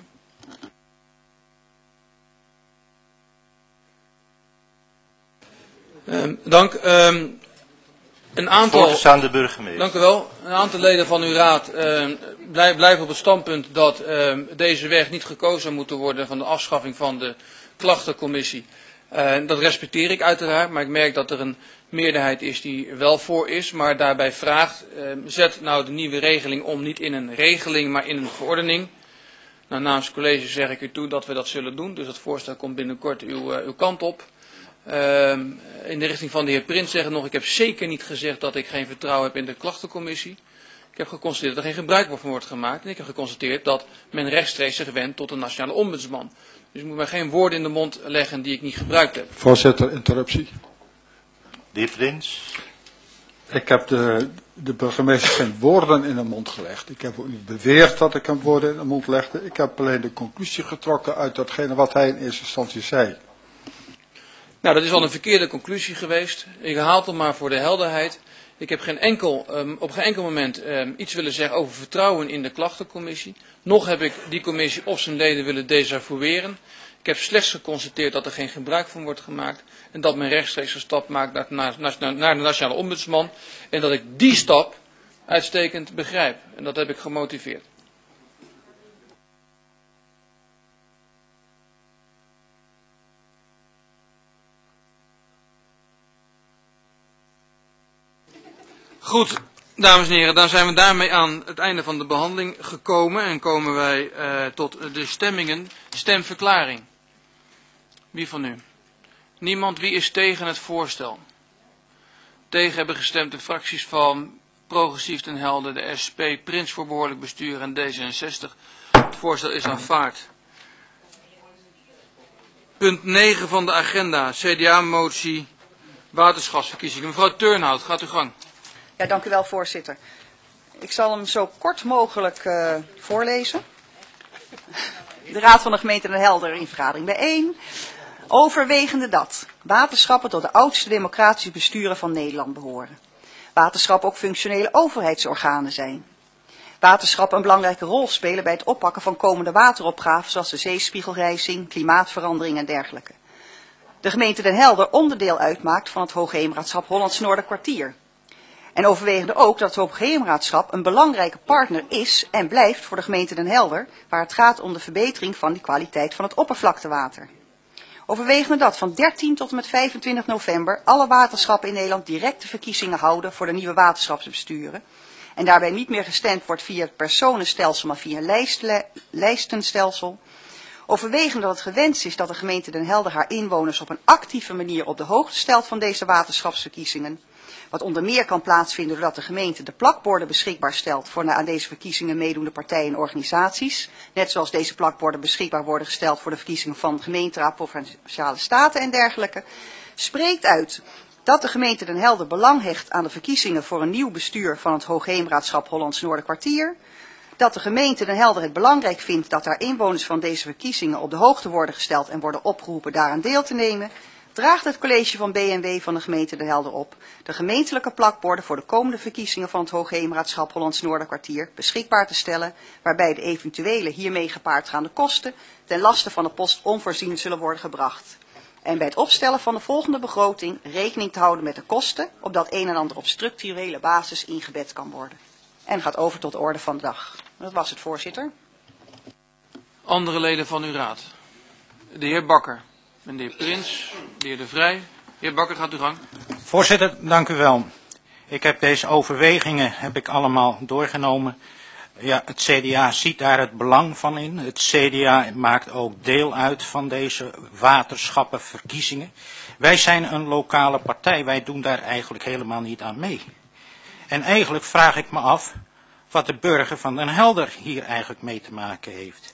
Dank. Een aantal. Voorzitter aan de burgemeester. Dank u wel. Een aantal leden van uw raad blijven op het standpunt dat deze weg niet gekozen zou moeten worden van de afschaffing van de klachtencommissie. Dat respecteer ik uiteraard, maar ik merk dat er een meerderheid is die wel voor is, maar daarbij vraagt, zet nou de nieuwe regeling om niet in een regeling, maar in een verordening. Nou, namens het college zeg ik u toe dat we dat zullen doen, dus dat voorstel komt binnenkort uw kant op. In de richting van de heer Prins zeggen nog, ik heb zeker niet gezegd dat ik geen vertrouwen heb in de klachtencommissie. Ik heb geconstateerd dat er geen gebruik van wordt gemaakt en ik heb geconstateerd dat men rechtstreeks zich wendt tot een nationale ombudsman. Dus u moet mij geen woorden in de mond leggen die ik niet gebruikt heb. Voorzitter, interruptie. De heer Prins. Ik heb de burgemeester geen woorden in de mond gelegd. Ik heb ook niet beweerd dat ik hem woorden in de mond legde. Ik heb alleen de conclusie getrokken uit datgene wat hij in eerste instantie zei. Nou, dat is al een verkeerde conclusie geweest. Ik herhaal het maar voor de helderheid. Ik heb op geen enkel moment iets willen zeggen over vertrouwen in de klachtencommissie. Nog heb ik die commissie of zijn leden willen desavoueren. Ik heb slechts geconstateerd dat er geen gebruik van wordt gemaakt. En dat men rechtstreeks een stap maakt naar de nationale ombudsman. En dat ik die stap uitstekend begrijp. En dat heb ik gemotiveerd. Goed, dames en heren, dan zijn we daarmee aan het einde van de behandeling gekomen en komen wij tot de stemmingen. Stemverklaring. Wie van u? Niemand. Wie is tegen het voorstel? Tegen hebben gestemd de fracties van Progressief Den Helder, de SP, Prins voor behoorlijk bestuur en D66. Het voorstel is aanvaard. Punt 9 van de agenda, CDA-motie waterschapsverkiezingen. Mevrouw Turnhout, gaat uw gang. Ja, dank u wel, voorzitter. Ik zal hem zo kort mogelijk voorlezen. De Raad van de Gemeente Den Helder in vergadering bijeen. Overwegende dat waterschappen tot de oudste democratische besturen van Nederland behoren. Waterschappen ook functionele overheidsorganen zijn. Waterschappen een belangrijke rol spelen bij het oppakken van komende wateropgaven zoals de zeespiegelrijzing, klimaatverandering en dergelijke. De gemeente Den Helder onderdeel uitmaakt van het Hoogheemraadschap Hollands Noorderkwartier. En overwegende ook dat het Hoogheemraadschap een belangrijke partner is en blijft voor de gemeente Den Helder, waar het gaat om de verbetering van de kwaliteit van het oppervlaktewater. Overwegende dat van 13 tot en met 25 november alle waterschappen in Nederland directe verkiezingen houden voor de nieuwe waterschapsbesturen. En daarbij niet meer gestemd wordt via het personenstelsel, maar via een lijstenstelsel. Overwegende dat het gewenst is dat de gemeente Den Helder haar inwoners op een actieve manier op de hoogte stelt van deze waterschapsverkiezingen. Wat onder meer kan plaatsvinden doordat de gemeente de plakborden beschikbaar stelt voor de aan deze verkiezingen meedoende partijen en organisaties. Net zoals deze plakborden beschikbaar worden gesteld voor de verkiezingen van gemeenteraad, provinciale staten en dergelijke. Spreekt uit dat de gemeente Den Helder belang hecht aan de verkiezingen voor een nieuw bestuur van het Hoogheemraadschap Hollands Noorderkwartier. Dat de gemeente Den Helder het belangrijk vindt dat haar inwoners van deze verkiezingen op de hoogte worden gesteld en worden opgeroepen daaraan deel te nemen. Draagt het college van B&W van de gemeente Den Helder op de gemeentelijke plakborden voor de komende verkiezingen van het Hoogheemraadschap Hollands Noorderkwartier beschikbaar te stellen, waarbij de eventuele hiermee gepaardgaande kosten ten laste van de post onvoorzien zullen worden gebracht. En bij het opstellen van de volgende begroting rekening te houden met de kosten, opdat een en ander op structurele basis ingebed kan worden. En gaat over tot de orde van de dag. Dat was het, voorzitter. Andere leden van uw raad. De heer Bakker. En de heer Prins, de heer De Vrij. De heer Bakker, gaat uw gang. Voorzitter, dank u wel. Ik heb deze overwegingen allemaal doorgenomen. Ja, het CDA ziet daar het belang van in. Het CDA maakt ook deel uit van deze waterschappenverkiezingen. Wij zijn een lokale partij, wij doen daar eigenlijk helemaal niet aan mee. En eigenlijk vraag ik me af wat de burger van Den Helder hier eigenlijk mee te maken heeft.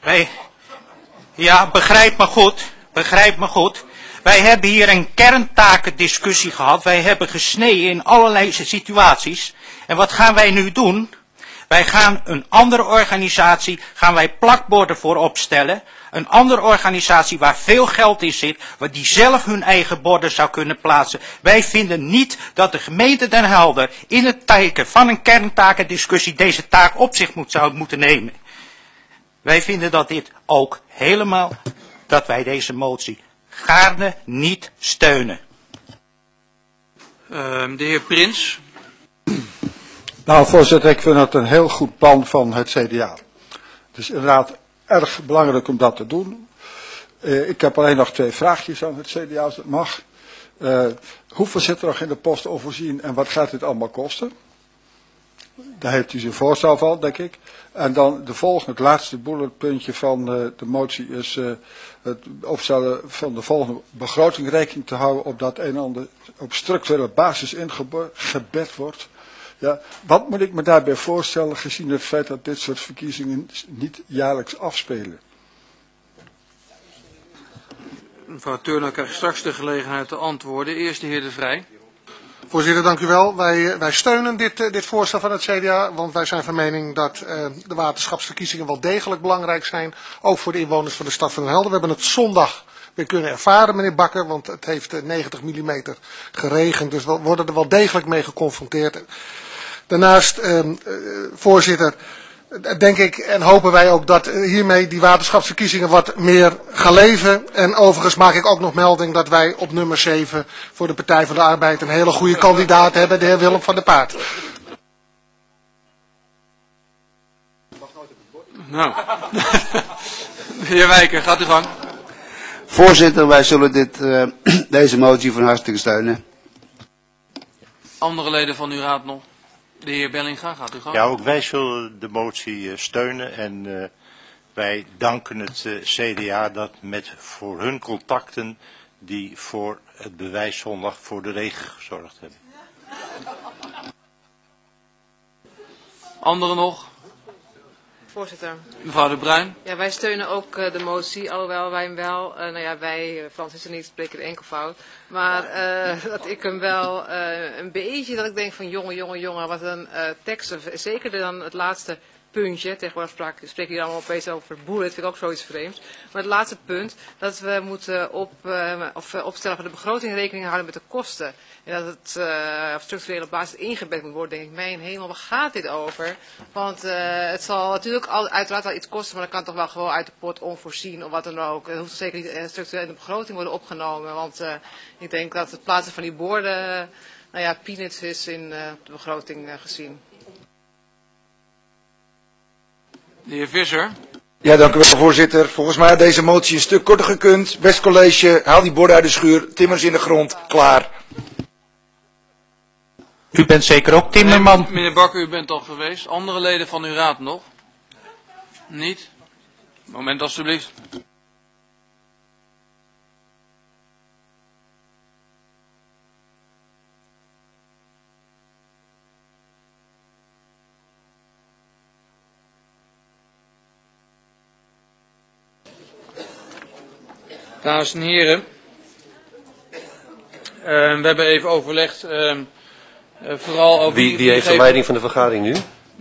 Ja, begrijp me goed. Wij hebben hier een kerntakendiscussie gehad. Wij hebben gesneden in allerlei situaties. En wat gaan wij nu doen? Wij gaan een andere organisatie, gaan wij plakborden voor opstellen. Een andere organisatie waar veel geld in zit, waar die zelf hun eigen borden zou kunnen plaatsen. Wij vinden niet dat de gemeente Den Helder in het teken van een kerntakendiscussie deze taak op zich zou moeten nemen. Wij vinden dat dit ook helemaal, dat wij deze motie gaarne niet steunen. De heer Prins. Nou, voorzitter, ik vind het een heel goed plan van het CDA. Het is inderdaad erg belangrijk om dat te doen. Ik heb alleen nog 2 vraagjes aan het CDA, als het mag. Hoeveel zit er nog in de post onvoorzien en wat gaat dit allemaal kosten? Daar heeft u zijn voorstel van, denk ik. En dan de volgende, het laatste bulletpuntje van de motie is het opstellen van de volgende begroting rekening te houden op dat een en ander op structurele basis ingebed wordt. Ja, wat moet ik me daarbij voorstellen gezien het feit dat dit soort verkiezingen niet jaarlijks afspelen? Mevrouw Turner krijgt straks de gelegenheid te antwoorden. Eerst de heer De Vrij. Voorzitter, dank u wel. Wij steunen dit voorstel van het CDA, want wij zijn van mening dat de waterschapsverkiezingen wel degelijk belangrijk zijn, ook voor de inwoners van de stad van Den Helder. We hebben het zondag weer kunnen ervaren, meneer Bakker, want het heeft 90 mm geregend, dus we worden er wel degelijk mee geconfronteerd. Daarnaast, voorzitter, denk ik en hopen wij ook dat hiermee die waterschapsverkiezingen wat meer gaan leven. En overigens maak ik ook nog melding dat wij op nummer 7 voor de Partij van de Arbeid een hele goede kandidaat hebben, de heer Willem van der Paart. Nou, de heer Wijker, gaat u gang. Voorzitter, wij zullen deze motie van harte steunen. Andere leden van uw raad nog? De heer Bellinga, gaat u gang. Ja, ook wij zullen de motie steunen en wij danken het CDA dat met voor hun contacten die voor het bewijs zondag voor de regen gezorgd hebben. Anderen nog? Voorzitter. Mevrouw De Bruin. Ja, wij steunen ook de motie, alhoewel wij hem wel, Frans is er niet, spreken het enkelvoud, maar dat ik hem wel een beetje, dat ik denk van jongen, wat een tekst, zeker dan het laatste puntje, tegenwoordig spreken hier allemaal opeens over bullet, vind ik ook zoiets vreemds, maar het laatste punt, dat we moeten opstellen van de begroting rekening houden met de kosten. En dat het op structurele basis ingebed moet worden, denk ik, mijn hemel, waar gaat dit over? Want het zal natuurlijk uiteraard wel iets kosten, maar dat kan toch wel gewoon uit de pot onvoorzien of wat dan ook. Het hoeft zeker niet structureel in de begroting worden opgenomen, want ik denk dat het plaatsen van die borden, peanuts is in de begroting gezien. De heer Visser. Ja, dank u wel, voorzitter. Volgens mij had deze motie een stuk korter gekund. Best college, haal die borden uit de schuur, timmers in de grond, klaar. U bent zeker ook timmerman. Nee, meneer Bakker, u bent al geweest. Andere leden van uw raad nog? Niet? Moment alstublieft. Dames en heren, we hebben even overlegd, vooral over wie heeft de leiding van de vergadering nu?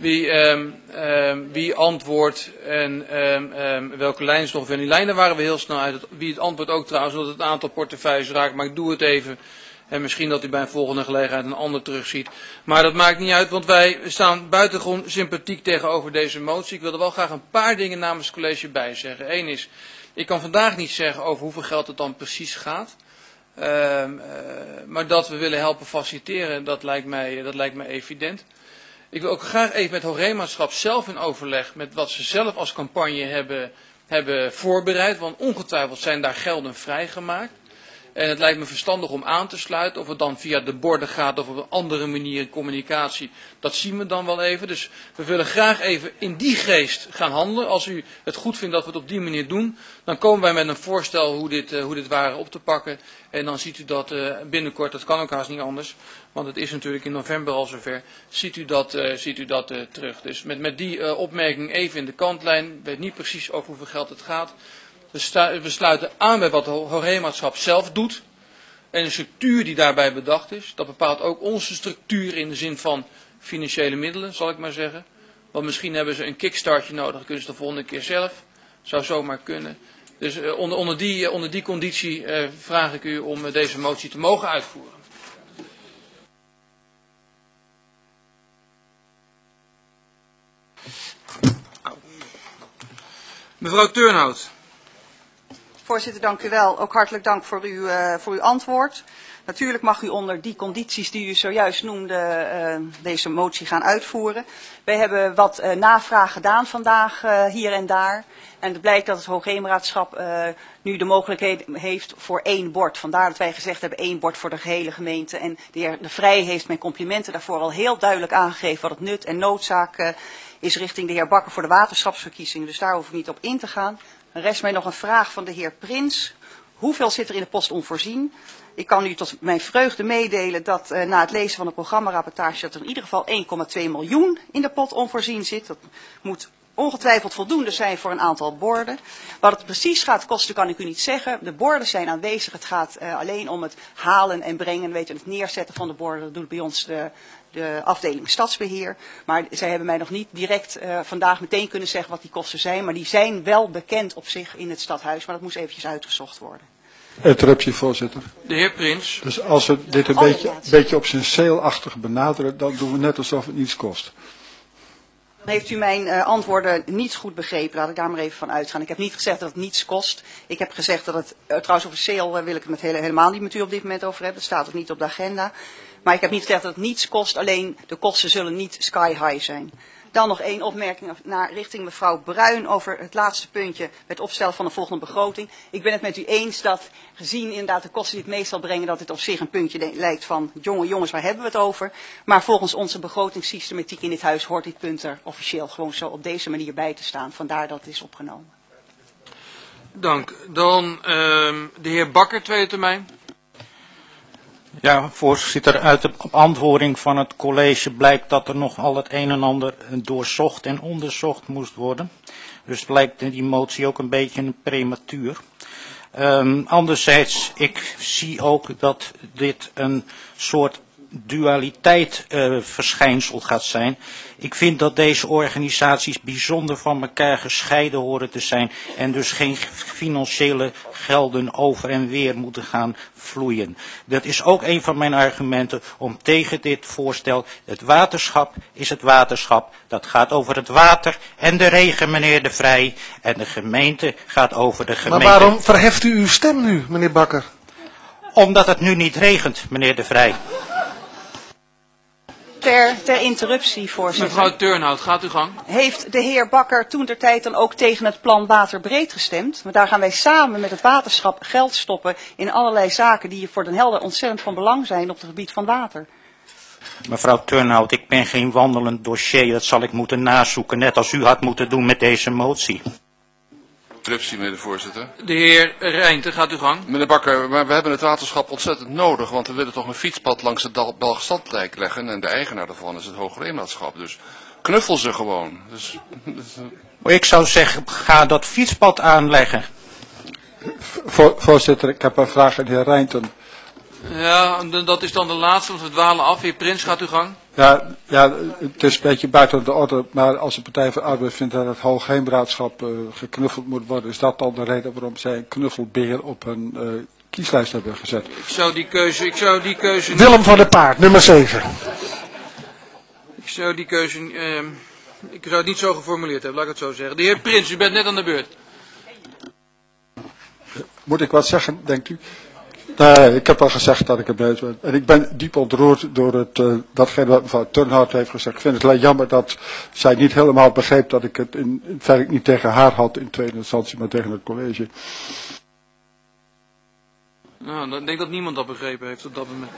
Wie antwoordt en welke lijnstoffen. En die lijnen waren we heel snel uit. Wie het antwoord ook trouwens, omdat het aantal portefeuilles raakt, maar ik doe het even. En misschien dat u bij een volgende gelegenheid een ander terugziet. Maar dat maakt niet uit, want wij staan buitengewoon sympathiek tegenover deze motie. Ik wil er wel graag een paar dingen namens het college bij zeggen. Eén is, ik kan vandaag niet zeggen over hoeveel geld het dan precies gaat. Maar dat we willen helpen faciliteren, dat lijkt mij evident. Ik wil ook graag even met Hoogheemraadschap zelf in overleg met wat ze zelf als campagne hebben voorbereid. Want ongetwijfeld zijn daar gelden vrijgemaakt. En het lijkt me verstandig om aan te sluiten. Of het dan via de borden gaat of op een andere manier in communicatie. Dat zien we dan wel even. Dus we willen graag even in die geest gaan handelen. Als u het goed vindt dat we het op die manier doen. Dan komen wij met een voorstel hoe dit waren op te pakken. En dan ziet u dat binnenkort, dat kan ook haast niet anders. Want het is natuurlijk in november al zover. Ziet u dat terug. Dus met die opmerking even in de kantlijn. Ik weet niet precies over hoeveel geld het gaat. We sluiten aan bij wat de Hoogheemraadschap zelf doet. En de structuur die daarbij bedacht is. Dat bepaalt ook onze structuur in de zin van financiële middelen, zal ik maar zeggen. Want misschien hebben ze een kickstartje nodig. Dan kunnen ze de volgende keer zelf. Zou zomaar kunnen. Dus onder die conditie vraag ik u om deze motie te mogen uitvoeren. Mevrouw Turnhout. Voorzitter, dank u wel. Ook hartelijk dank voor uw antwoord. Natuurlijk mag u onder die condities die u zojuist noemde deze motie gaan uitvoeren. Wij hebben wat navraag gedaan vandaag hier en daar. En het blijkt dat het Hoogheemraadschap nu de mogelijkheid heeft voor 1 bord. Vandaar dat wij gezegd hebben 1 bord voor de gehele gemeente. En de heer De Vrij heeft mijn complimenten daarvoor al heel duidelijk aangegeven wat het nut en noodzaak is richting de heer Bakker voor de waterschapsverkiezingen. Dus daar hoef ik niet op in te gaan. Er rest mij nog een vraag van de heer Prins. Hoeveel zit er in de post onvoorzien? Ik kan u tot mijn vreugde meedelen dat na het lezen van de programmarapportage dat er in ieder geval 1,2 miljoen in de pot onvoorzien zit. Dat moet ongetwijfeld voldoende zijn voor een aantal borden. Wat het precies gaat kosten kan ik u niet zeggen. De borden zijn aanwezig. Het gaat alleen om het halen en brengen, het neerzetten van de borden. Dat doet bij ons de afdeling stadsbeheer. Maar zij hebben mij nog niet direct vandaag meteen kunnen zeggen wat die kosten zijn. Maar die zijn wel bekend op zich in het stadhuis. Maar dat moest eventjes uitgezocht worden. Interruptie, voorzitter. De heer Prins. Dus als we dit een beetje op zijn zeelachtig benaderen, dan doen we net alsof het niets kost. Dan heeft u mijn antwoorden niet goed begrepen. Laat ik daar maar even van uitgaan. Ik heb niet gezegd dat het niets kost. Ik heb gezegd dat het, trouwens over sale wil ik het helemaal niet met u op dit moment over hebben. Dat staat ook niet op de agenda. Maar ik heb niet gezegd dat het niets kost, alleen de kosten zullen niet sky high zijn. Dan nog 1 opmerking richting mevrouw Bruin over het laatste puntje, het opstellen van de volgende begroting. Ik ben het met u eens dat, gezien inderdaad de kosten die het meestal brengen, dat het op zich een puntje lijkt van, jongens, waar hebben we het over? Maar volgens onze begrotingssystematiek in dit huis hoort dit punt er officieel gewoon zo op deze manier bij te staan. Vandaar dat het is opgenomen. Dank. Dan de heer Bakker, tweede termijn. Ja, voorzitter, uit de beantwoording van het college blijkt dat er nog al het een en ander doorzocht en onderzocht moest worden. Dus blijkt die motie ook een beetje een prematuur. Anderzijds, ik zie ook dat dit een soort dualiteit verschijnsel gaat zijn. Ik vind dat deze organisaties bijzonder van elkaar gescheiden horen te zijn en dus geen financiële gelden over en weer moeten gaan vloeien. Dat is ook een van mijn argumenten om tegen dit voorstel. Het waterschap is het waterschap. Dat gaat over het water en de regen, meneer De Vrij. En de gemeente gaat over de gemeente. Maar waarom verheft u uw stem nu, meneer Bakker? Omdat het nu niet regent, meneer De Vrij. Ter interruptie, voorzitter. Mevrouw Turnhout, gaat uw gang. Heeft de heer Bakker toentertijd dan ook tegen het plan Waterbreed gestemd? Want daar gaan wij samen met het waterschap geld stoppen in allerlei zaken die voor Den Helder ontzettend van belang zijn op het gebied van water. Mevrouw Turnhout, ik ben geen wandelend dossier, dat zal ik moeten nazoeken, net als u had moeten doen met deze motie. Interruptie, meneer de voorzitter. De heer Rijnten, gaat uw gang. Meneer Bakker, maar we hebben het waterschap ontzettend nodig, want we willen toch een fietspad langs het Belgstaddijk leggen en de eigenaar daarvan is het Hoogheemraadschap. Dus knuffel ze gewoon. Dus, Ik zou zeggen, ga dat fietspad aanleggen. Voorzitter, ik heb een vraag aan de heer Rijnten. Ja, dat is dan de laatste, want we dwalen af. Heer Prins, gaat uw gang. Ja, het is een beetje buiten de orde, maar als de Partij voor de Arbeid vindt dat het Hoogheemraadschap geknuffeld moet worden, is dat dan de reden waarom zij een knuffelbeer op hun kieslijst hebben gezet? Ik zou die keuze Willem van der Paard, nummer 7. Ik zou het niet zo geformuleerd hebben, laat ik het zo zeggen. De heer Prins, u bent net aan de beurt. Moet ik wat zeggen, denkt u? Nee, ik heb al gezegd dat ik het bezig ben. En ik ben diep ontroerd door datgene wat mevrouw Turnhout heeft gezegd. Ik vind het alleen jammer dat zij niet helemaal begreep dat ik het in feite niet tegen haar had in tweede instantie, maar tegen het college. Nou, ik denk dat niemand dat begrepen heeft op dat moment.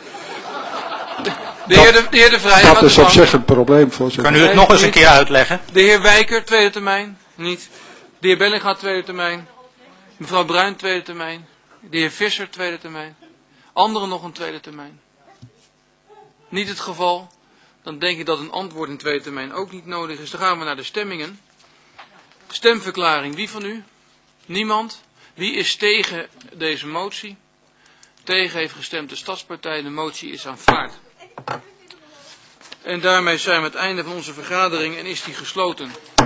De heer De Vrij. Dat is op zich een probleem, voorzitter. Kan u het nog eens een keer uitleggen? De heer Wijker, tweede termijn. Niet. De heer Bellinga, tweede termijn. Mevrouw Bruin, tweede termijn. De heer Visser, tweede termijn. Anderen nog een tweede termijn. Niet het geval. Dan denk ik dat een antwoord in tweede termijn ook niet nodig is. Dan gaan we naar de stemmingen. Stemverklaring. Wie van u? Niemand. Wie is tegen deze motie? Tegen heeft gestemd de Stadspartij. De motie is aanvaard. En daarmee zijn we aan het einde van onze vergadering en is die gesloten.